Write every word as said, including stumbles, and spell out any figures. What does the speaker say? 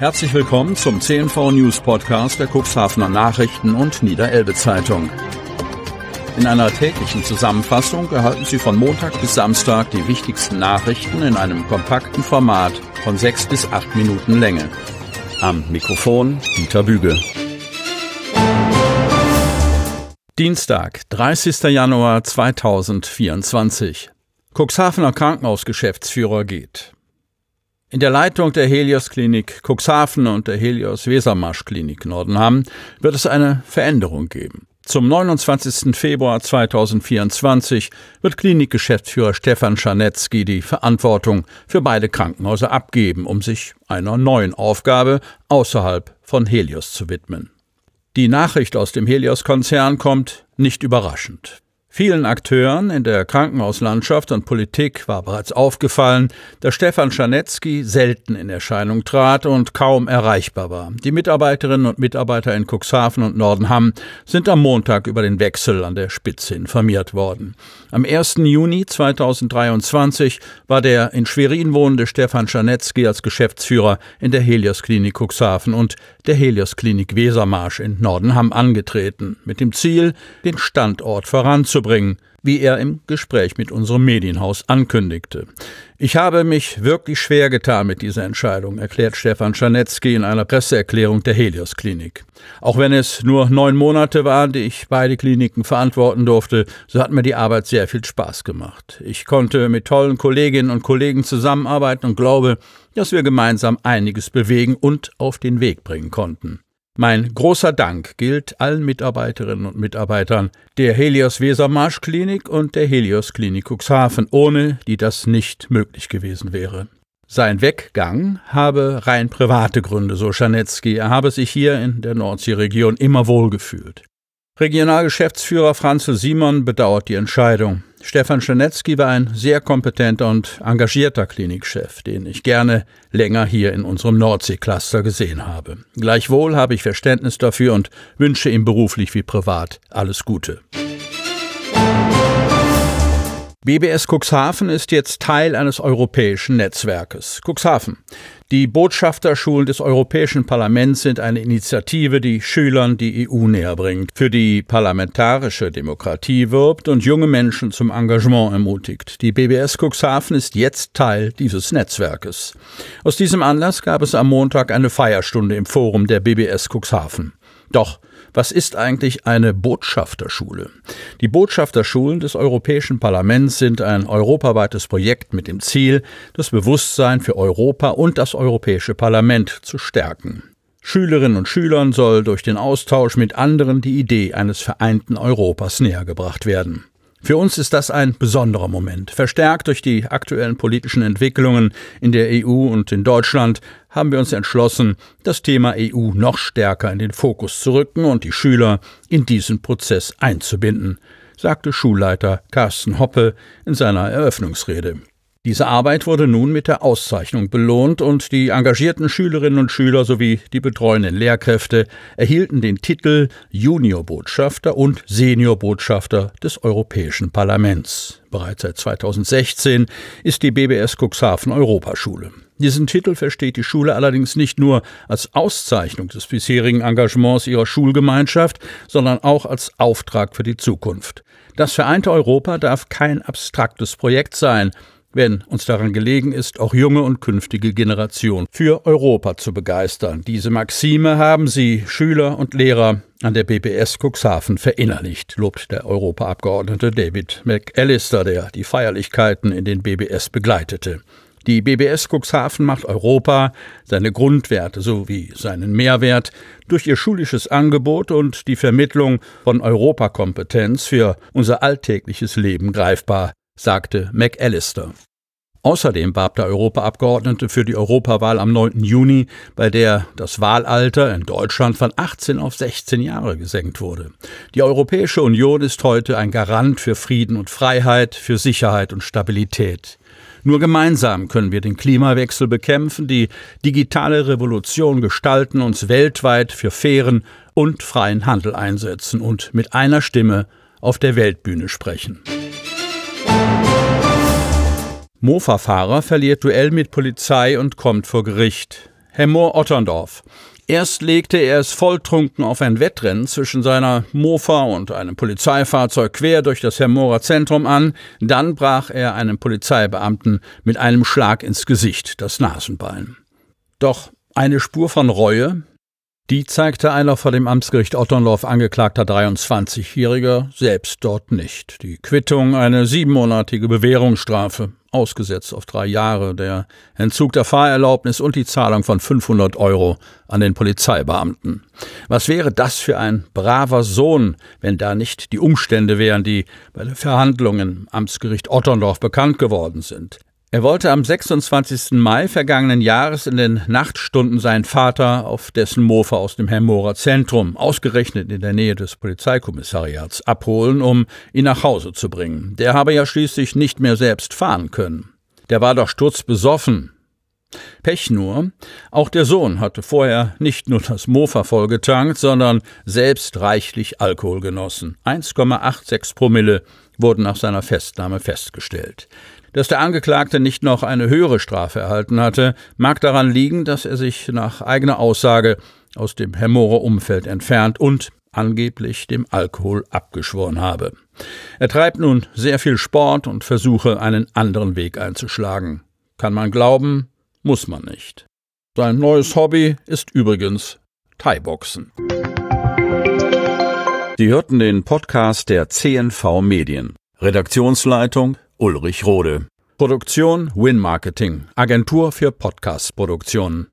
Herzlich willkommen zum C N V News Podcast der Cuxhavener Nachrichten und Niederelbe Zeitung. In einer täglichen Zusammenfassung erhalten Sie von Montag bis Samstag die wichtigsten Nachrichten in einem kompakten Format von sechs bis acht Minuten Länge. Am Mikrofon Dieter Büge. Dienstag, dreißigster Januar zweitausendvierundzwanzig. Cuxhavener Krankenhausgeschäftsführer geht. In der Leitung der Helios Klinik Cuxhaven und der Helios Wesermarsch Klinik Nordenham wird es eine Veränderung geben. Zum neunundzwanzigsten Februar zweitausendvierundzwanzig wird Klinikgeschäftsführer Stefan Czarnecki die Verantwortung für beide Krankenhäuser abgeben, um sich einer neuen Aufgabe außerhalb von Helios zu widmen. Die Nachricht aus dem Helios-Konzern kommt nicht überraschend. Vielen Akteuren in der Krankenhauslandschaft und Politik war bereits aufgefallen, dass Stefan Czarnecki selten in Erscheinung trat und kaum erreichbar war. Die Mitarbeiterinnen und Mitarbeiter in Cuxhaven und Nordenham sind am Montag über den Wechsel an der Spitze informiert worden. Am ersten Juni zweitausenddreiundzwanzig war der in Schwerin wohnende Stefan Czarnecki als Geschäftsführer in der Helios Klinik Cuxhaven und der Helios Klinik Wesermarsch in Nordenham angetreten, mit dem Ziel, den Standort voranzubringen, wie er im Gespräch mit unserem Medienhaus ankündigte. Ich habe mich wirklich schwer getan mit dieser Entscheidung, erklärt Stefan Czarnecki in einer Presseerklärung der Helios Klinik. Auch wenn es nur neun Monate waren, die ich beide Kliniken verantworten durfte, so hat mir die Arbeit sehr viel Spaß gemacht. Ich konnte mit tollen Kolleginnen und Kollegen zusammenarbeiten und glaube, dass wir gemeinsam einiges bewegen und auf den Weg bringen konnten. Mein großer Dank gilt allen Mitarbeiterinnen und Mitarbeitern der Helios Wesermarsch Klinik und der Helios Klinik Cuxhaven, ohne die das nicht möglich gewesen wäre. Sein Weggang habe rein private Gründe, so Czarnecki. Er habe sich hier in der Nordseeregion immer wohlgefühlt. Regionalgeschäftsführer Franzl Simon bedauert die Entscheidung. Stefan Czarnecki war ein sehr kompetenter und engagierter Klinikchef, den ich gerne länger hier in unserem Nordsee-Cluster gesehen habe. Gleichwohl habe ich Verständnis dafür und wünsche ihm beruflich wie privat alles Gute. B B S Cuxhaven ist jetzt Teil eines europäischen Netzwerkes. Cuxhaven. Die Botschafterschulen des Europäischen Parlaments sind eine Initiative, die Schülern die E U näher bringt, für die parlamentarische Demokratie wirbt und junge Menschen zum Engagement ermutigt. Die B B S Cuxhaven ist jetzt Teil dieses Netzwerkes. Aus diesem Anlass gab es am Montag eine Feierstunde im Forum der B B S Cuxhaven. Doch was ist eigentlich eine Botschafterschule? Die Botschafterschulen des Europäischen Parlaments sind ein europaweites Projekt mit dem Ziel, das Bewusstsein für Europa und das Europäische Parlament zu stärken. Schülerinnen und Schülern soll durch den Austausch mit anderen die Idee eines vereinten Europas nähergebracht werden. Für uns ist das ein besonderer Moment. Verstärkt durch die aktuellen politischen Entwicklungen in der E U und in Deutschland haben wir uns entschlossen, das Thema E U noch stärker in den Fokus zu rücken und die Schüler in diesen Prozess einzubinden, sagte Schulleiter Carsten Hoppe in seiner Eröffnungsrede. Diese Arbeit wurde nun mit der Auszeichnung belohnt und die engagierten Schülerinnen und Schüler sowie die betreuenden Lehrkräfte erhielten den Titel Juniorbotschafter und Seniorbotschafter des Europäischen Parlaments. Bereits seit zweitausendsechzehn ist die B B S Cuxhaven Europaschule. Diesen Titel versteht die Schule allerdings nicht nur als Auszeichnung des bisherigen Engagements ihrer Schulgemeinschaft, sondern auch als Auftrag für die Zukunft. Das vereinte Europa darf kein abstraktes Projekt sein, wenn uns daran gelegen ist, auch junge und künftige Generationen für Europa zu begeistern. Diese Maxime haben sie, Schüler und Lehrer, an der B B S Cuxhaven verinnerlicht, lobt der Europaabgeordnete David McAllister, der die Feierlichkeiten in den B B S begleitete. Die B B S Cuxhaven macht Europa, seine Grundwerte sowie seinen Mehrwert durch ihr schulisches Angebot und die Vermittlung von Europakompetenz für unser alltägliches Leben greifbar, sagte McAllister. Außerdem warb der Europaabgeordnete für die Europawahl am neunten Juni, bei der das Wahlalter in Deutschland von achtzehn auf sechzehn Jahre gesenkt wurde. Die Europäische Union ist heute ein Garant für Frieden und Freiheit, für Sicherheit und Stabilität. Nur gemeinsam können wir den Klimawechsel bekämpfen, die digitale Revolution gestalten, uns weltweit für fairen und freien Handel einsetzen und mit einer Stimme auf der Weltbühne sprechen. Mofa-Fahrer verliert Duell mit Polizei und kommt vor Gericht. Hemmoor Otterndorf. Erst legte er es volltrunken auf ein Wettrennen zwischen seiner Mofa und einem Polizeifahrzeug quer durch das Hemmoorer Zentrum an, dann brach er einem Polizeibeamten mit einem Schlag ins Gesicht das Nasenbein. Doch eine Spur von Reue, die zeigte einer vor dem Amtsgericht Otterndorf angeklagter dreiundzwanzigjähriger selbst dort nicht. Die Quittung eine siebenmonatige Bewährungsstrafe, ausgesetzt auf drei Jahre, der Entzug der Fahrerlaubnis und die Zahlung von fünfhundert Euro an den Polizeibeamten. Was wäre das für ein braver Sohn, wenn da nicht die Umstände wären, die bei der Verhandlung im Amtsgericht Otterndorf bekannt geworden sind. Er wollte am sechsundzwanzigsten Mai vergangenen Jahres in den Nachtstunden seinen Vater auf dessen Mofa aus dem Hemmoorer Zentrum, ausgerechnet in der Nähe des Polizeikommissariats, abholen, um ihn nach Hause zu bringen. Der habe ja schließlich nicht mehr selbst fahren können. Der war doch sturzbesoffen. Pech nur, auch der Sohn hatte vorher nicht nur das Mofa vollgetankt, sondern selbst reichlich Alkohol genossen. eins Komma sechsundachtzig Promille wurden nach seiner Festnahme festgestellt. Dass der Angeklagte nicht noch eine höhere Strafe erhalten hatte, mag daran liegen, dass er sich nach eigener Aussage aus dem Hemmoorer Umfeld entfernt und angeblich dem Alkohol abgeschworen habe. Er treibt nun sehr viel Sport und versuche, einen anderen Weg einzuschlagen. Kann man glauben, muss man nicht. Sein neues Hobby ist übrigens Thai-Boxen. Sie hörten den Podcast der C N V Medien. Redaktionsleitung Ulrich Rode. Produktion Win Marketing, Agentur für Podcast-Produktionen.